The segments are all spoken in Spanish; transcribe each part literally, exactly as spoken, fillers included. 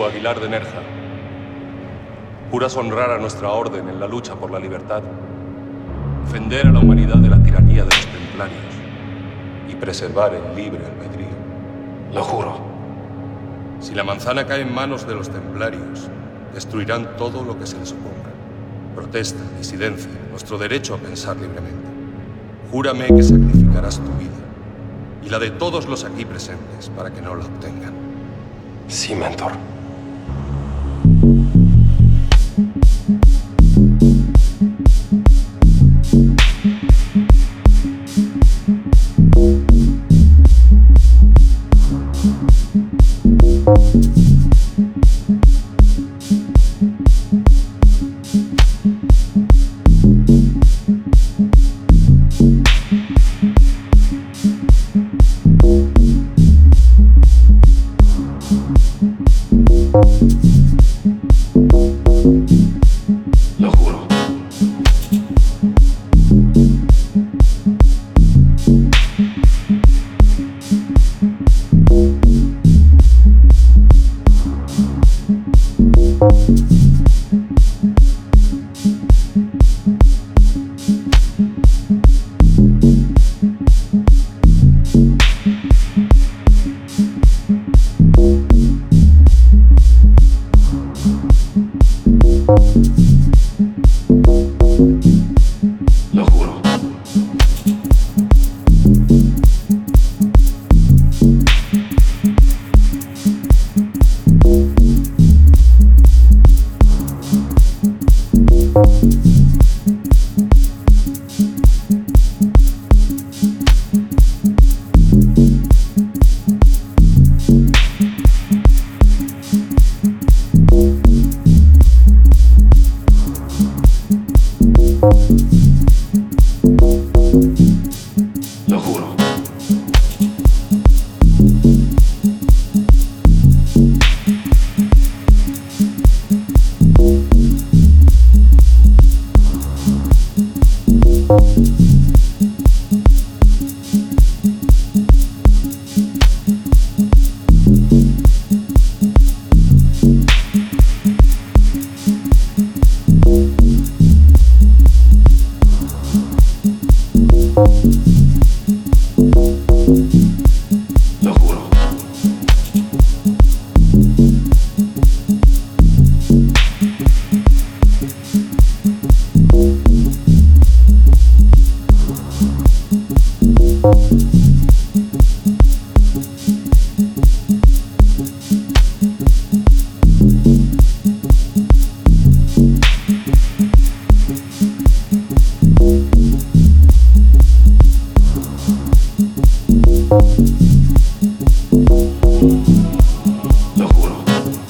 Aguilar de Nerja, juras honrar a nuestra orden en la lucha por la libertad, defender a la humanidad de la tiranía de los templarios y preservar el libre albedrío. Lo juro. Si la manzana cae en manos de los templarios, destruirán todo lo que se les oponga. Protesta, disidencia, nuestro derecho a pensar libremente. Júrame que sacrificarás tu vida y la de todos los aquí presentes para que no la obtengan. Sí, mentor. Lo juro. Lo juro. Lo juro. Lo juro. Lo juro.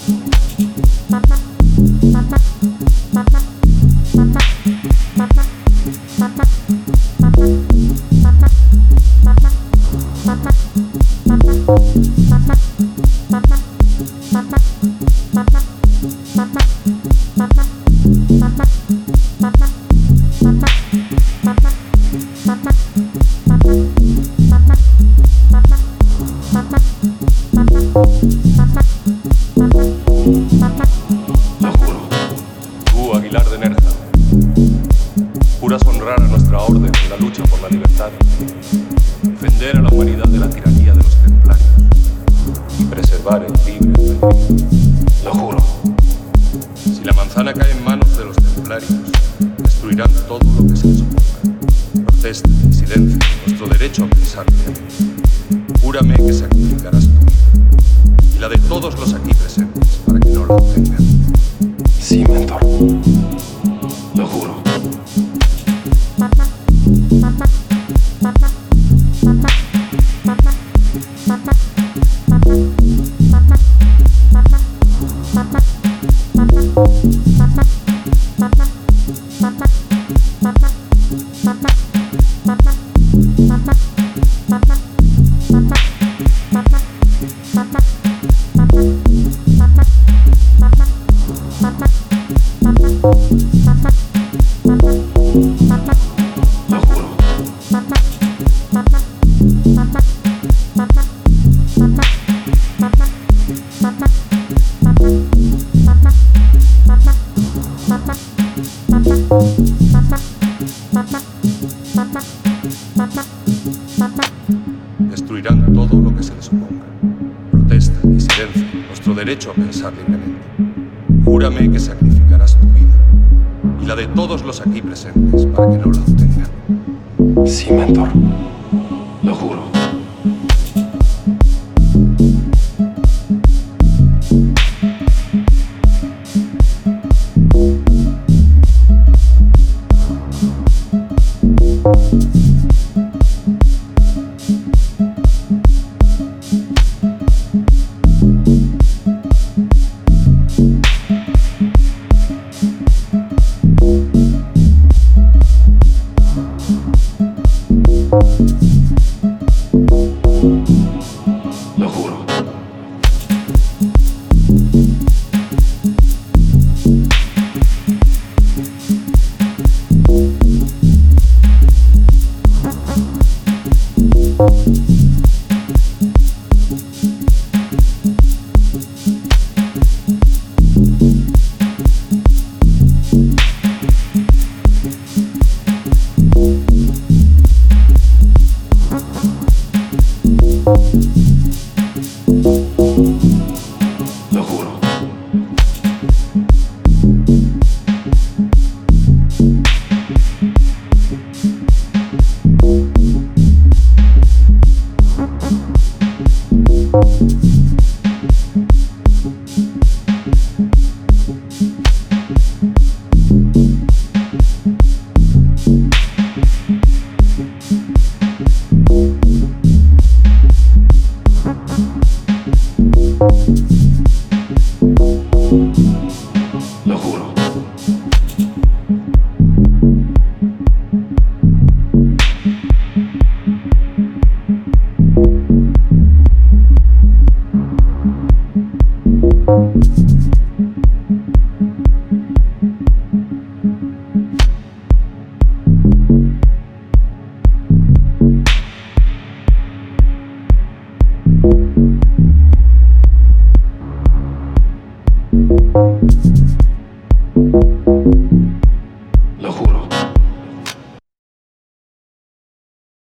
Lo juro. Tú, Aguilar de Nerja, juras honrar a nuestra orden en la lucha por la libertad, defender a la humanidad de la tiranía de los templarios y preservar el libre albedrío. Lo juro. Si la manzana cae en manos de los templarios, destruirán todo lo que se les oponga. Protesta, disidencia, nuestro derecho a pensar libremente. Júrame que sacrificarás tu vida y la de todos los aquí presentes para que no la obtengan. Sí, mentor. Lo juro. Thank you. Destruirán todo lo que se les oponga. Protesta, disidencia, nuestro derecho a pensar libremente. Júrame que sacrificarás tu vida y la de todos los aquí presentes para que no la obtengan. Sí, mentor. Lo juro. Lo juro. Lo juro. Lo juro. Lo juro.